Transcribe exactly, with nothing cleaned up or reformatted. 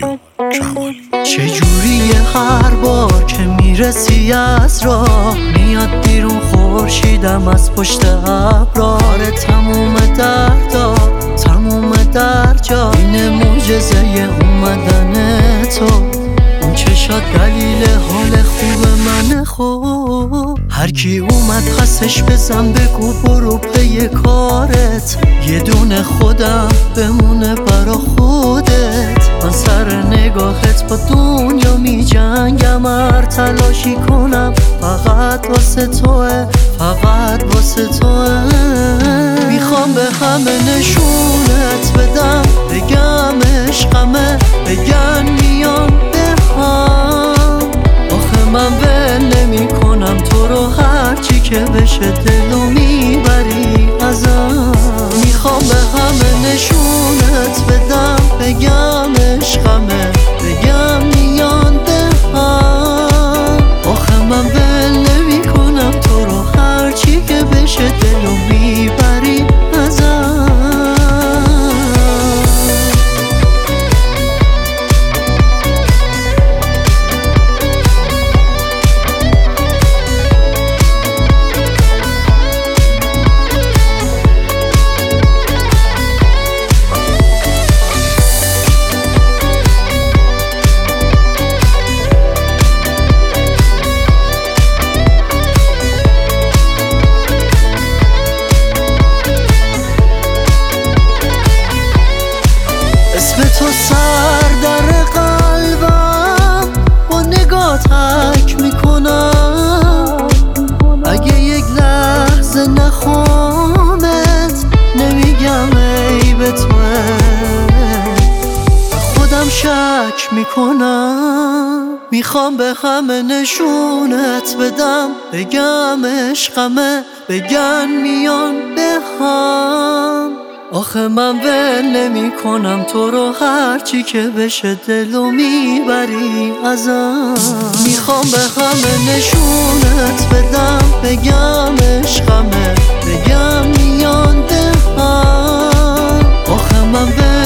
چجوریه هر بار که میرسی از راه میاد بیرون خورشیدم از پشت ابراره، تموم دردا تموم درجا اینه معجزه اومدن تو، اون چشات دلیل حال خوب من خوب. هر کی اومد خستش بزن بگو برو پی کارت، یه دونه خودم بمونه برا خودت. من سر نگاهت با دنیا می جنگم، هر تلاشی کنم فقط واسه توه، فقط واسه توه. میخوام به همه نشونت بدم، بگم عشقمه، بگن میان به هم. آخه من ول نمی کنم تو رو، هرچی که بشه دلو میبری ازم. میخوام به همه نشونت بدم، بگم عشقمه، بگم میان به هم. آخه من ول نمی کنم تو رو، هرچی که بشه دلو میبری ازم. اسم تو سر در قلبم، با نگاه تک میکنم. اگه یک لحظه نخوامت نمیگم ای به توه، خودم شک میکنم. میخوام به همه نشونت بدم، بگم عشقمه، بگن میان به هم. آخه من ول نمی کنم تو رو، هرچی که بشه دلو میبری ازم. میخوام به همه نشونت بدم، بگم عشقمه، بگم میان به هم. آخه من ول